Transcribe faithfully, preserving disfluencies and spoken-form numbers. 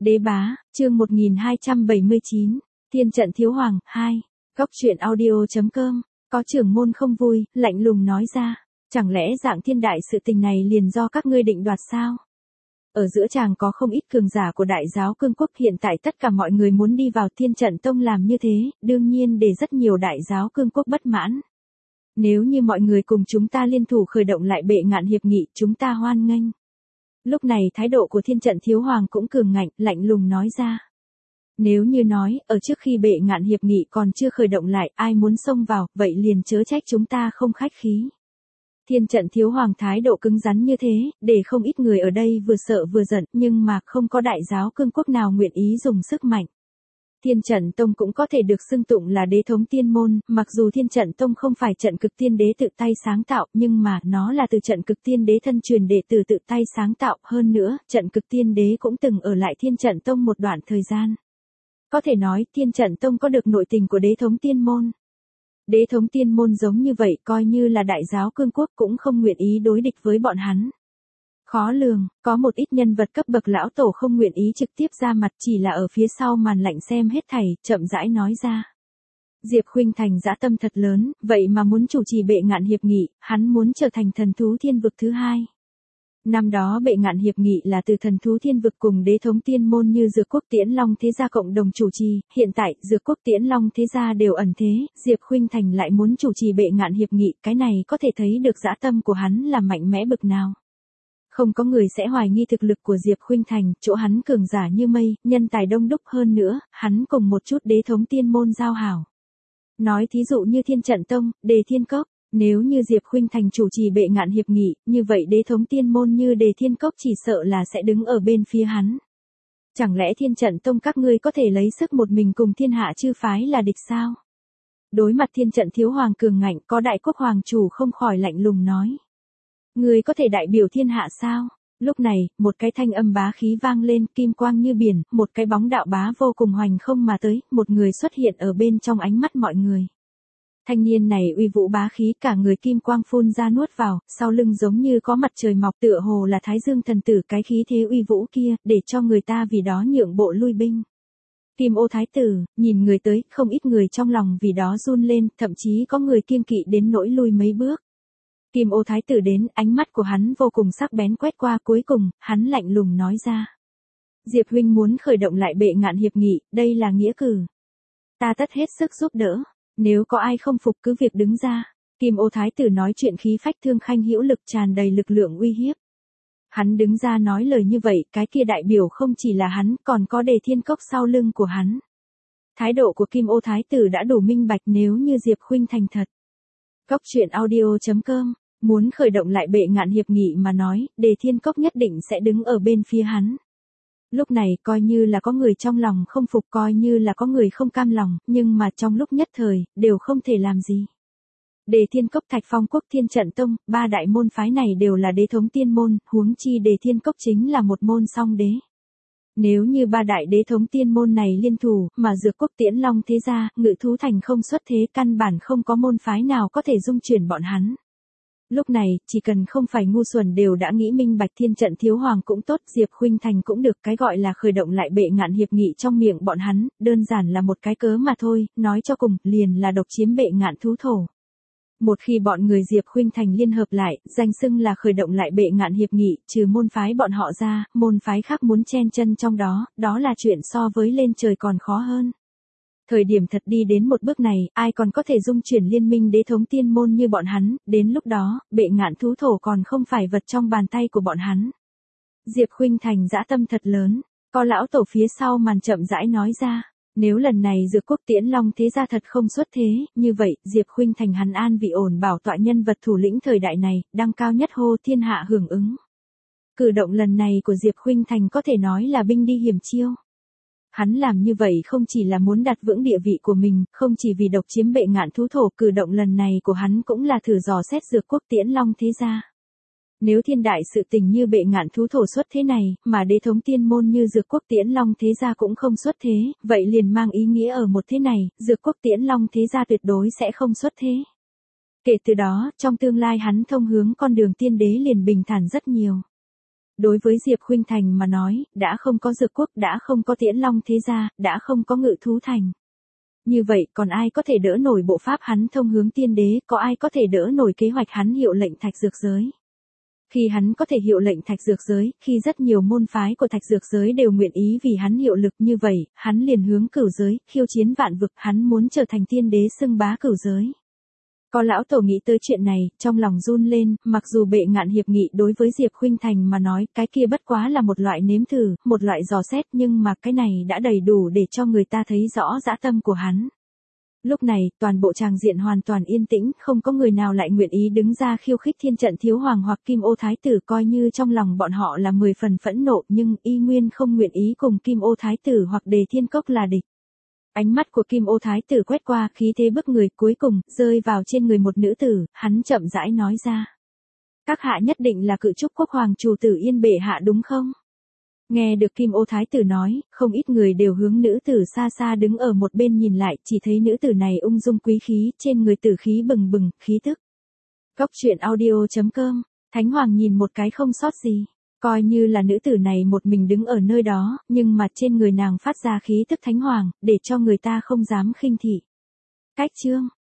Đế bá, chương một nghìn hai trăm bảy mươi chín, Thiên trận thiếu hoàng, hai. Góc truyện audio.com, có trưởng môn không vui, lạnh lùng nói ra. Chẳng lẽ dạng thiên đại sự tình này liền do các ngươi định đoạt sao? Ở giữa chàng có không ít cường giả của đại giáo cương quốc, hiện tại tất cả mọi người muốn đi vào thiên trận tông làm như thế, đương nhiên để rất nhiều đại giáo cương quốc bất mãn. Nếu như mọi người cùng chúng ta liên thủ khởi động lại bệ ngạn hiệp nghị, chúng ta hoan nghênh. Lúc này thái độ của thiên trận thiếu hoàng cũng cường ngạnh, lạnh lùng nói ra. Nếu như nói, ở trước khi bệ ngạn hiệp nghị còn chưa khởi động lại, ai muốn xông vào, vậy liền chớ trách chúng ta không khách khí. Thiên trận thiếu hoàng thái độ cứng rắn như thế, để không ít người ở đây vừa sợ vừa giận, nhưng mà không có đại giáo cương quốc nào nguyện ý dùng sức mạnh. Thiên trận tông cũng có thể được xưng tụng là đế thống tiên môn, mặc dù thiên trận tông không phải trận cực tiên đế tự tay sáng tạo, nhưng mà nó là từ trận cực tiên đế thân truyền đệ tử tự tay sáng tạo. Hơn nữa, trận cực tiên đế cũng từng ở lại thiên trận tông một đoạn thời gian. Có thể nói, thiên trận tông có được nội tình của đế thống tiên môn. Đế thống tiên môn giống như vậy, coi như là đại giáo cương quốc cũng không nguyện ý đối địch với bọn hắn. Khó lường, có một ít nhân vật cấp bậc lão tổ không nguyện ý trực tiếp ra mặt, chỉ là ở phía sau màn lạnh xem hết thảy, chậm rãi nói ra. Diệp Khuynh Thành dã tâm thật lớn, vậy mà muốn chủ trì bệ ngạn hiệp nghị, hắn muốn trở thành thần thú thiên vực thứ hai. Năm đó bệ ngạn hiệp nghị là từ thần thú thiên vực cùng đế thống tiên môn như Dược Quốc Tiễn Long Thế Gia cộng đồng chủ trì, hiện tại Dược Quốc Tiễn Long Thế Gia đều ẩn thế, Diệp Khuynh Thành lại muốn chủ trì bệ ngạn hiệp nghị, cái này có thể thấy được dã tâm của hắn là mạnh mẽ bực nào. Không có người sẽ hoài nghi thực lực của Diệp Khuynh Thành, chỗ hắn cường giả như mây, nhân tài đông đúc hơn nữa, hắn cùng một chút đế thống tiên môn giao hảo. Nói thí dụ như Thiên Trận Tông, Đề Thiên Cốc, nếu như Diệp Khuynh Thành chủ trì bệ ngạn hiệp nghị, như vậy đế thống tiên môn như Đề Thiên Cốc chỉ sợ là sẽ đứng ở bên phía hắn. Chẳng lẽ Thiên Trận Tông các ngươi có thể lấy sức một mình cùng thiên hạ chư phái là địch sao? Đối mặt thiên trận thiếu hoàng cường ngạnh, có đại quốc hoàng chủ không khỏi lạnh lùng nói. Người có thể đại biểu thiên hạ sao? Lúc này, một cái thanh âm bá khí vang lên, kim quang như biển, một cái bóng đạo bá vô cùng hoành không mà tới, một người xuất hiện ở bên trong ánh mắt mọi người. Thanh niên này uy vũ bá khí, cả người kim quang phun ra nuốt vào, sau lưng giống như có mặt trời mọc, tựa hồ là Thái Dương thần tử, cái khí thế uy vũ kia, để cho người ta vì đó nhượng bộ lui binh. Kim Ô Thái tử, nhìn người tới, không ít người trong lòng vì đó run lên, thậm chí có người kiêng kỵ đến nỗi lui mấy bước. Kim Ô Thái tử đến, ánh mắt của hắn vô cùng sắc bén quét qua, cuối cùng, hắn lạnh lùng nói ra. Diệp huynh muốn khởi động lại bệ ngạn hiệp nghị, đây là nghĩa cử. Ta tất hết sức giúp đỡ, nếu có ai không phục cứ việc đứng ra. Kim Ô Thái tử nói chuyện khí phách thương khanh hữu lực, tràn đầy lực lượng uy hiếp. Hắn đứng ra nói lời như vậy, cái kia đại biểu không chỉ là hắn, còn có Đề Thiên Cốc sau lưng của hắn. Thái độ của Kim Ô Thái tử đã đủ minh bạch, nếu như Diệp Khuynh thành thật. Góc truyện audio.com, muốn khởi động lại bệ ngạn hiệp nghị mà nói, Đề Thiên Cốc nhất định sẽ đứng ở bên phía hắn. Lúc này, coi như là có người trong lòng không phục, coi như là có người không cam lòng, nhưng mà trong lúc nhất thời, đều không thể làm gì. Đề Thiên Cốc, Thạch Phong Quốc, Thiên Trận Tông, ba đại môn phái này đều là đế thống tiên môn, huống chi Đề Thiên Cốc chính là một môn song đế. Nếu như ba đại đế thống tiên môn này liên thủ, mà Dược Quốc Tiễn Long Thế Gia, Ngự Thú Thành không xuất thế, căn bản không có môn phái nào có thể dung chuyển bọn hắn. Lúc này, chỉ cần không phải ngu xuẩn đều đã nghĩ minh bạch, thiên trận thiếu hoàng cũng tốt, Diệp Khuynh Thành cũng được, cái gọi là khởi động lại bệ ngạn hiệp nghị trong miệng bọn hắn, đơn giản là một cái cớ mà thôi, nói cho cùng, liền là độc chiếm bệ ngạn thú thổ. Một khi bọn người Diệp Khuynh Thành liên hợp lại, danh xưng là khởi động lại bệ ngạn hiệp nghị, trừ môn phái bọn họ ra, môn phái khác muốn chen chân trong đó, đó là chuyện so với lên trời còn khó hơn. Thời điểm thật đi đến một bước này, ai còn có thể dung chuyển liên minh đế thống tiên môn như bọn hắn, đến lúc đó, bệ ngạn thú thổ còn không phải vật trong bàn tay của bọn hắn. Diệp Khuynh Thành dã tâm thật lớn, có lão tổ phía sau màn chậm rãi nói ra, nếu lần này Dược Quốc Tiễn Long Thế Gia thật không xuất thế, như vậy, Diệp Khuynh Thành hắn an vị ổn bảo tọa nhân vật thủ lĩnh thời đại này, đăng cao nhất hô thiên hạ hưởng ứng. Cử động lần này của Diệp Khuynh Thành có thể nói là binh đi hiểm chiêu. Hắn làm như vậy không chỉ là muốn đặt vững địa vị của mình, không chỉ vì độc chiếm bệ ngạn thú thổ, cử động lần này của hắn cũng là thử dò xét Dược Quốc Tiễn Long Thế Gia. Nếu thiên đại sự tình như bệ ngạn thú thổ xuất thế này, mà đế thống tiên môn như Dược Quốc Tiễn Long Thế Gia cũng không xuất thế, vậy liền mang ý nghĩa ở một thế này, Dược Quốc Tiễn Long Thế Gia tuyệt đối sẽ không xuất thế. Kể từ đó, trong tương lai hắn thông hướng con đường tiên đế liền bình thản rất nhiều. Đối với Diệp Khuynh Thành mà nói, đã không có Dược Quốc, đã không có Tiễn Long thế gia, đã không có Ngự Thú Thành. Như vậy còn ai có thể đỡ nổi bộ pháp hắn thông hướng tiên đế, có ai có thể đỡ nổi kế hoạch hắn hiệu lệnh thạch dược giới. Khi hắn có thể hiệu lệnh thạch dược giới, khi rất nhiều môn phái của thạch dược giới đều nguyện ý vì hắn hiệu lực như vậy, hắn liền hướng cửu giới, khiêu chiến vạn vực, hắn muốn trở thành tiên đế xưng bá cửu giới. Có lão tổ nghĩ tới chuyện này, trong lòng run lên, mặc dù bệ ngạn hiệp nghị đối với Diệp Khuynh Thành mà nói, cái kia bất quá là một loại nếm thử, một loại dò xét, nhưng mà cái này đã đầy đủ để cho người ta thấy rõ dã tâm của hắn. Lúc này, toàn bộ tràng diện hoàn toàn yên tĩnh, không có người nào lại nguyện ý đứng ra khiêu khích Thiên Trận Thiếu Hoàng hoặc Kim Ô Thái Tử, coi như trong lòng bọn họ là mười phần phẫn nộ, nhưng y nguyên không nguyện ý cùng Kim Ô Thái Tử hoặc Đề Thiên Cốc là địch. Ánh mắt của Kim Ô Thái Tử quét qua, khí thế bức người, cuối cùng rơi vào trên người một nữ tử, hắn chậm rãi nói ra: "Các hạ nhất định là Cự Trúc Quốc Hoàng chủ tử Yên bệ hạ đúng không?" Nghe được Kim Ô Thái Tử nói, không ít người đều hướng nữ tử xa xa đứng ở một bên nhìn lại, chỉ thấy nữ tử này ung dung quý khí, trên người tử khí bừng bừng, khí tức. Góc truyện audio chấm com, Thánh Hoàng nhìn một cái không sót gì. Coi như là nữ tử này một mình đứng ở nơi đó, nhưng mà trên người nàng phát ra khí tức Thánh Hoàng, để cho người ta không dám khinh thị. Cách chương